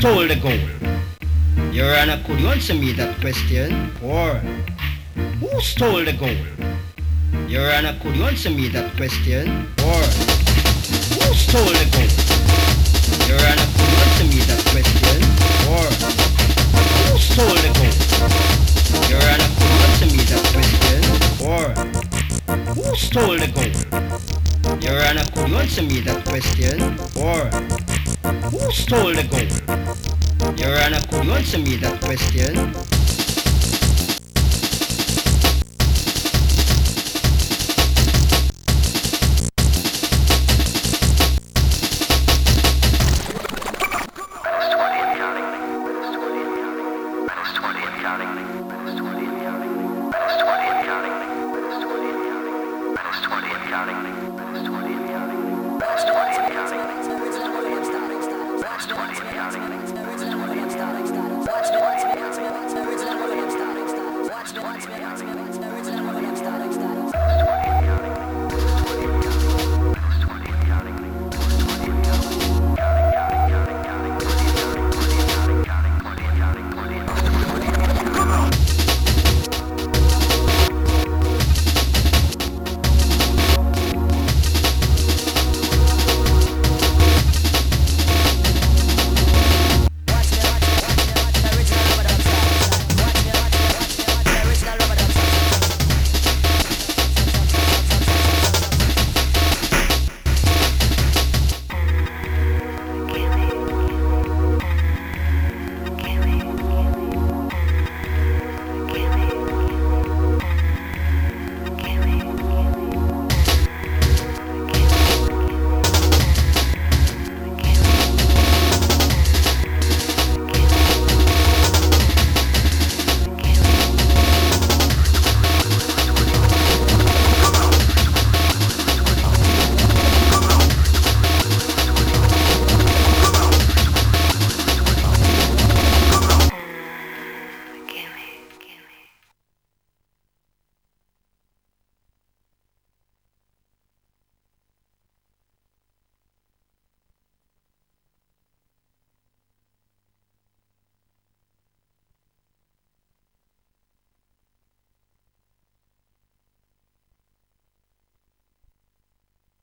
stole the gold? Your Honor, could you answer me that question? Or who stole the gold? Your Honor, could you answer me that question? Or who stole the gold? Your Honor, could you answer me that question? Or who stole the gold? Your Honor, could you answer me that question? Or who stole the gold? Your Honor, could you answer me that question? Or who stole the gold? Your Honor, could you answer me that question? Minus 20 and counting.